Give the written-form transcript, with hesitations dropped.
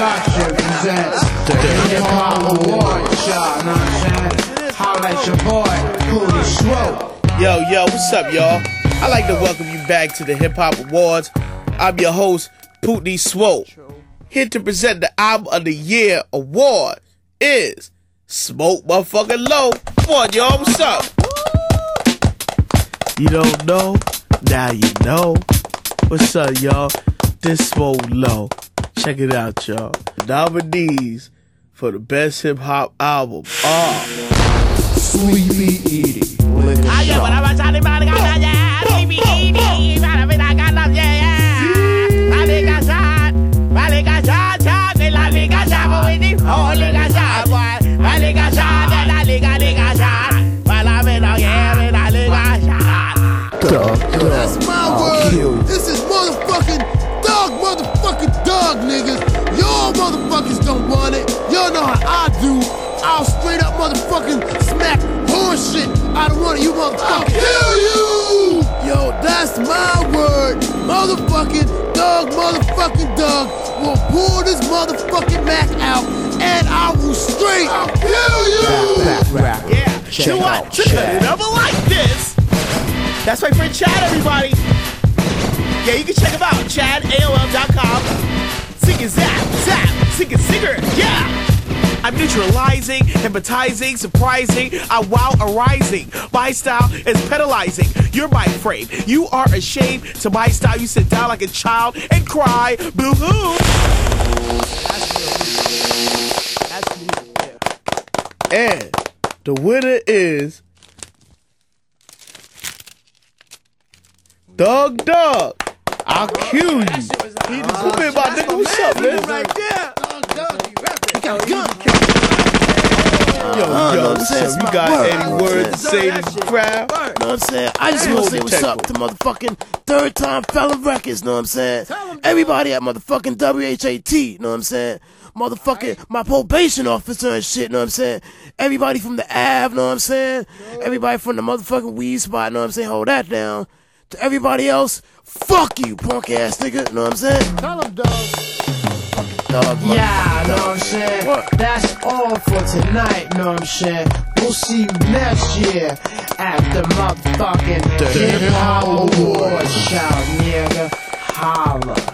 Production presents the Hip Hop Award Show, know what I'm saying? Holla at your boy, Pooty Swope. Yo, what's up, y'all? I'd like to welcome you back to the Hip Hop Awards. I'm your host, Pooty Swope. Here to present the Album of the Year award is Smoke Motherfucking Low. Come on, y'all, what's up? You don't know? Now you know. What's up, y'all? This Smoke Low. Check it out, y'all. The nominees for the best hip hop album are Sleepy Edie. That's my word. This is motherfucking dog, niggas. Y'all motherfuckers don't want it. Y'all know how I do. I'll straight up motherfucking smack horse shit out of one of you motherfuckers. I'll kill you! Yo, that's my word. Motherfucking dog will pull this motherfucking Mac out and I will straight kill you! rap. Yeah, you want to cut it up like this? That's my friend Chad, everybody. Yeah, you can check him out, ChadAOL.com. Sing zap, sing singer, yeah. I'm neutralizing, hypnotizing, surprising, I wow arising. My style is pedalizing, you're my frame. You are ashamed to my style, you sit down like a child and cry, boo-hoo. That's music, yeah. And the winner is Dog. I'll kill you. Come here, my nigga. What's up, man? Right there. Dog, you rapping. He got a gun. Yo, what's up? You got any words to say to the crowd? Know what I'm saying? I just want to say what's up to motherfucking Third Time Fella Records, know what I'm saying? Everybody at motherfucking WHAT, know what I'm saying? Motherfucking my probation officer and shit, know what I'm saying? Everybody from the Ave, know what I'm saying? Everybody from the motherfucking weed spot, know what I'm saying? Hold that down. To everybody else, fuck you, punk ass nigga, know what I'm saying? Tell him, dog. Dog, yeah, know what I'm saying? What? That's all for tonight, know what I'm saying? We'll see you next year at the motherfucking Hip Hop Awards show, nigga. Holla.